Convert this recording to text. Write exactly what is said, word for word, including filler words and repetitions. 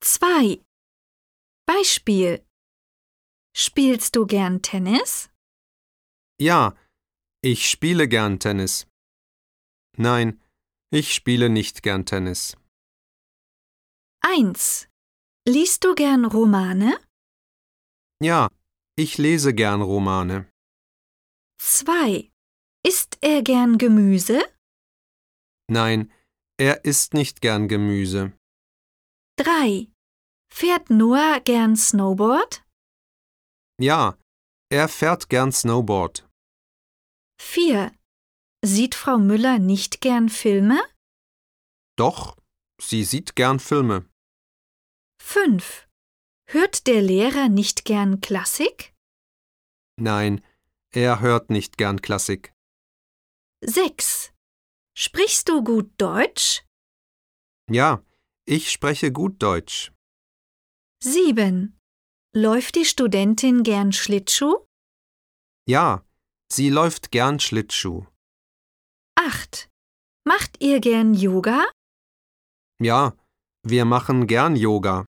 zwei. Beispiel. Spielst du gern Tennis? Ja, ich spiele gern Tennis. Nein, ich spiele nicht gern Tennis. eins. Liest du gern Romane? Ja, ich lese gern Romane. zwei. Isst er gern Gemüse? Nein, er isst nicht gern Gemüse. drei. Fährt Noah gern Snowboard? Ja, er fährt gern Snowboard. vier. Sieht Frau Müller nicht gern Filme? Doch, sie sieht gern Filme. fünf. Hört der Lehrer nicht gern Klassik? Nein, er hört nicht gern Klassik. sechs. Sprichst du gut Deutsch? Ja, ich spreche gut Deutsch. sieben. Läuft die Studentin gern Schlittschuh? Ja, sie läuft gern Schlittschuh. acht. Macht ihr gern Yoga? Ja, wir machen gern Yoga.